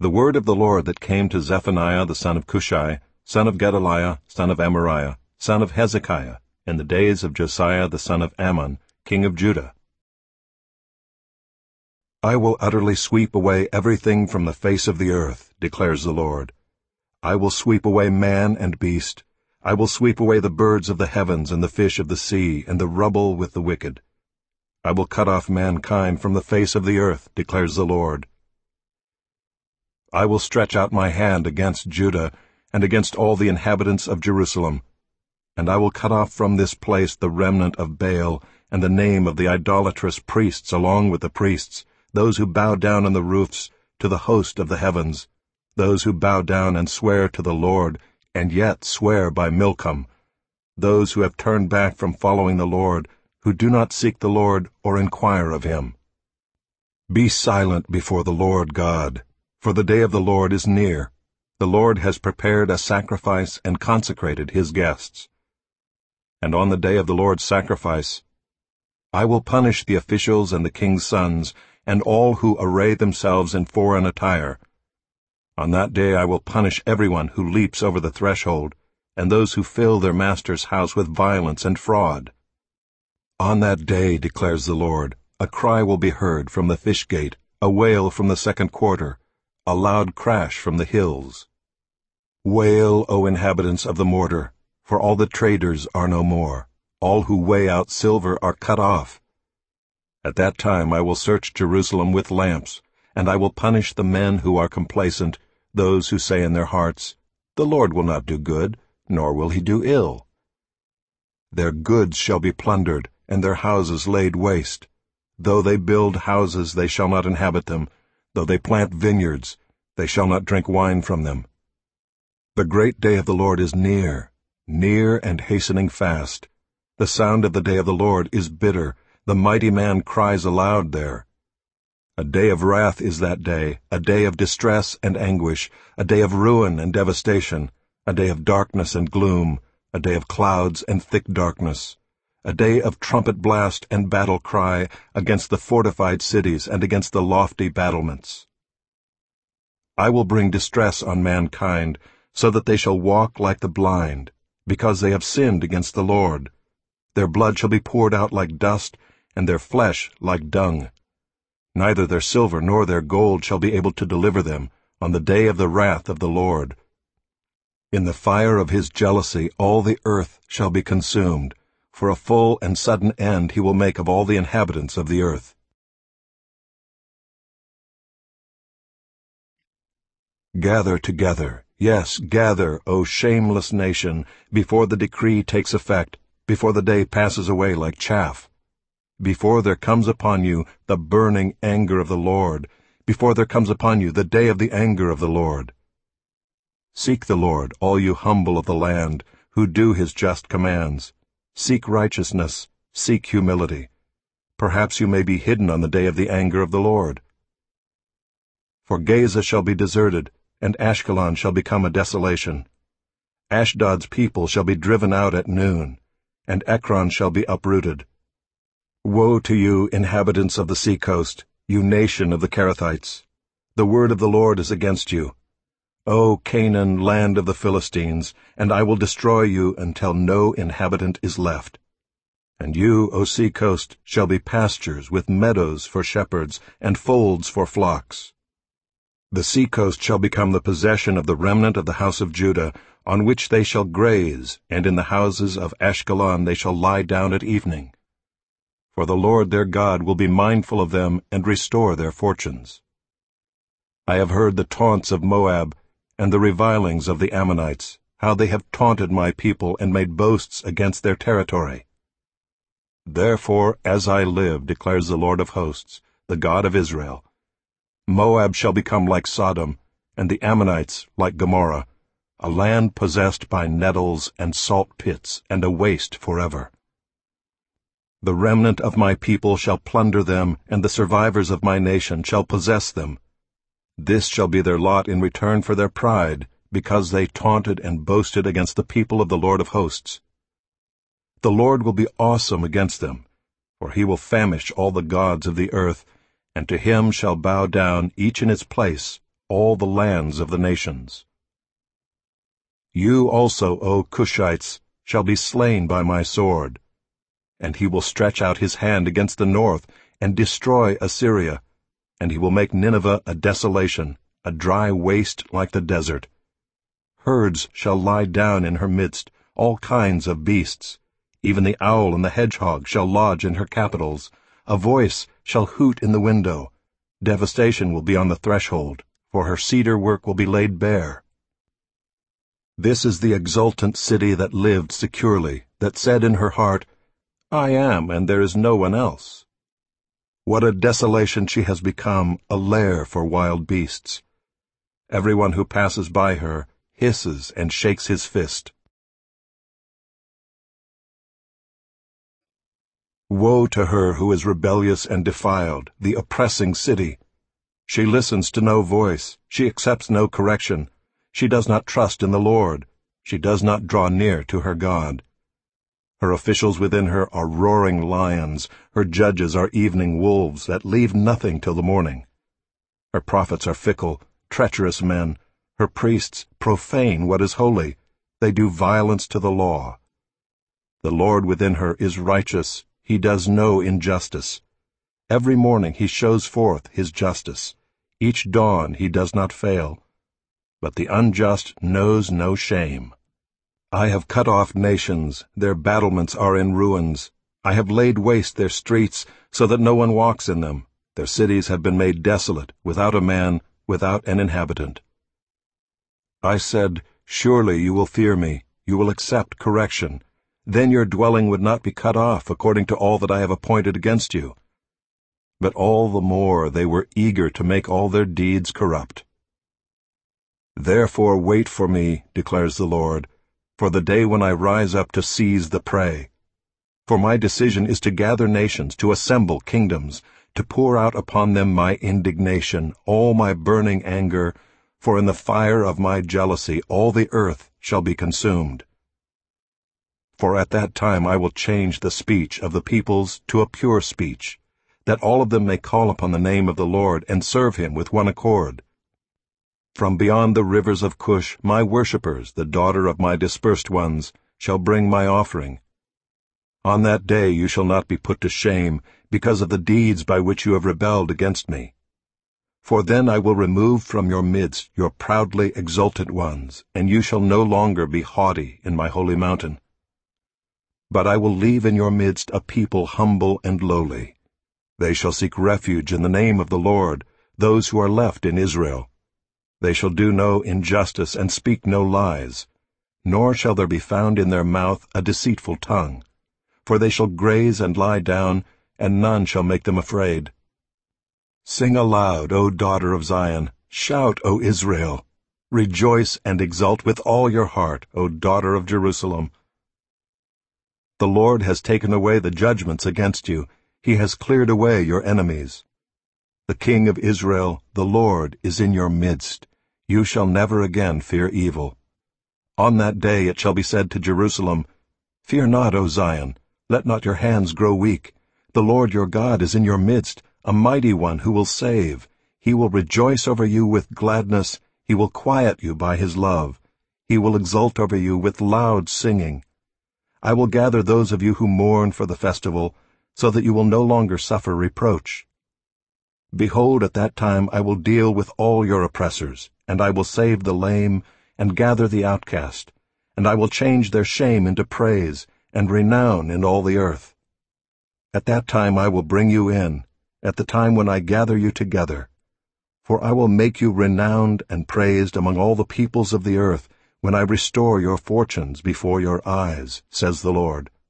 The word of the Lord that came to Zephaniah the son of Cushai, son of Gedaliah, son of Amariah, son of Hezekiah, in the days of Josiah the son of Ammon, king of Judah. I will utterly sweep away everything from the face of the earth, declares the Lord. I will sweep away man and beast. I will sweep away the birds of the heavens and the fish of the sea and the rubble with the wicked. I will cut off mankind from the face of the earth, declares the Lord. I will stretch out my hand against Judah and against all the inhabitants of Jerusalem, and I will cut off from this place the remnant of Baal and the name of the idolatrous priests along with the priests, those who bow down on the roofs to the host of the heavens, those who bow down and swear to the Lord, and yet swear by Milcom, those who have turned back from following the Lord, who do not seek the Lord or inquire of him. Be silent before the Lord God, for the day of the Lord is near. The Lord has prepared a sacrifice and consecrated his guests. And on the day of the Lord's sacrifice, I will punish the officials and the king's sons, and all who array themselves in foreign attire. On that day I will punish everyone who leaps over the threshold, and those who fill their master's house with violence and fraud. On that day, declares the Lord, a cry will be heard from the fish gate, a wail from the second quarter, a loud crash from the hills. Wail, O inhabitants of the mortar, for all the traders are no more. All who weigh out silver are cut off. At that time I will search Jerusalem with lamps, and I will punish the men who are complacent, those who say in their hearts, The Lord will not do good, nor will he do ill. Their goods shall be plundered, and their houses laid waste. Though they build houses, they shall not inhabit them. Though they plant vineyards, they shall not drink wine from them. The great day of the Lord is near, near and hastening fast. The sound of the day of the Lord is bitter. The mighty man cries aloud there. A day of wrath is that day, a day of distress and anguish, a day of ruin and devastation, a day of darkness and gloom, a day of clouds and thick darkness, a day of trumpet blast and battle cry against the fortified cities and against the lofty battlements. I will bring distress on mankind, so that they shall walk like the blind, because they have sinned against the Lord. Their blood shall be poured out like dust, and their flesh like dung. Neither their silver nor their gold shall be able to deliver them on the day of the wrath of the Lord. In the fire of his jealousy all the earth shall be consumed, for a full and sudden end he will make of all the inhabitants of the earth. Gather together, yes, gather, O shameless nation, before the decree takes effect, before the day passes away like chaff. Before there comes upon you the burning anger of the Lord, before there comes upon you the day of the anger of the Lord. Seek the Lord, all you humble of the land, who do his just commands. Seek righteousness, seek humility. Perhaps you may be hidden on the day of the anger of the Lord. For Gaza shall be deserted, and Ashkelon shall become a desolation. Ashdod's people shall be driven out at noon, and Ekron shall be uprooted. Woe to you, inhabitants of the seacoast, you nation of the Kerethites! The word of the Lord is against you. O Canaan, land of the Philistines, and I will destroy you until no inhabitant is left. And you, O seacoast, shall be pastures with meadows for shepherds and folds for flocks. The seacoast shall become the possession of the remnant of the house of Judah, on which they shall graze, and in the houses of Ashkelon they shall lie down at evening. For the Lord their God will be mindful of them and restore their fortunes. I have heard the taunts of Moab and the revilings of the Ammonites, how they have taunted my people and made boasts against their territory. Therefore, as I live, declares the Lord of hosts, the God of Israel, Moab shall become like Sodom, and the Ammonites like Gomorrah, a land possessed by nettles and salt pits, and a waste forever. The remnant of my people shall plunder them, and the survivors of my nation shall possess them. This shall be their lot in return for their pride, because they taunted and boasted against the people of the Lord of hosts. The Lord will be awesome against them, for he will famish all the gods of the earth, and to him shall bow down, each in its place, all the lands of the nations. You also, O Cushites, shall be slain by my sword. And he will stretch out his hand against the north, and destroy Assyria, and he will make Nineveh a desolation, a dry waste like the desert. Herds shall lie down in her midst, all kinds of beasts. Even the owl and the hedgehog shall lodge in her capitals. A voice shall hoot in the window. Devastation will be on the threshold, for her cedar work will be laid bare. This is the exultant city that lived securely, that said in her heart, I am, and there is no one else. What a desolation she has become, a lair for wild beasts. Everyone who passes by her hisses and shakes his fist. Woe to her who is rebellious and defiled, the oppressing city! She listens to no voice, she accepts no correction, she does not trust in the Lord, she does not draw near to her God. Her officials within her are roaring lions, her judges are evening wolves that leave nothing till the morning. Her prophets are fickle, treacherous men, her priests profane what is holy, they do violence to the law. The Lord within her is righteous, he does no injustice. Every morning he shows forth his justice. Each dawn he does not fail. But the unjust knows no shame. I have cut off nations, their battlements are in ruins. I have laid waste their streets, so that no one walks in them. Their cities have been made desolate, without a man, without an inhabitant. I said, surely you will fear me, you will accept correction. Then your dwelling would not be cut off according to all that I have appointed against you. But all the more they were eager to make all their deeds corrupt. Therefore wait for me, declares the Lord, for the day when I rise up to seize the prey. For my decision is to gather nations, to assemble kingdoms, to pour out upon them my indignation, all my burning anger, for in the fire of my jealousy all the earth shall be consumed. For at that time I will change the speech of the peoples to a pure speech, that all of them may call upon the name of the Lord and serve him with one accord. From beyond the rivers of Cush my worshippers, the daughter of my dispersed ones, shall bring my offering. On that day you shall not be put to shame because of the deeds by which you have rebelled against me. For then I will remove from your midst your proudly exultant ones, and you shall no longer be haughty in my holy mountain. But I will leave in your midst a people humble and lowly. They shall seek refuge in the name of the Lord, those who are left in Israel. They shall do no injustice and speak no lies, nor shall there be found in their mouth a deceitful tongue. For they shall graze and lie down, and none shall make them afraid. Sing aloud, O daughter of Zion, shout, O Israel. Rejoice and exult with all your heart, O daughter of Jerusalem. The Lord has taken away the judgments against you. He has cleared away your enemies. The King of Israel, the Lord, is in your midst. You shall never again fear evil. On that day it shall be said to Jerusalem, Fear not, O Zion, let not your hands grow weak. The Lord your God is in your midst, a mighty one who will save. He will rejoice over you with gladness. He will quiet you by his love. He will exult over you with loud singing. I will gather those of you who mourn for the festival, so that you will no longer suffer reproach. Behold, at that time I will deal with all your oppressors, and I will save the lame, and gather the outcast, and I will change their shame into praise, and renown in all the earth. At that time I will bring you in, at the time when I gather you together. For I will make you renowned and praised among all the peoples of the earth, when I restore your fortunes before your eyes, says the Lord.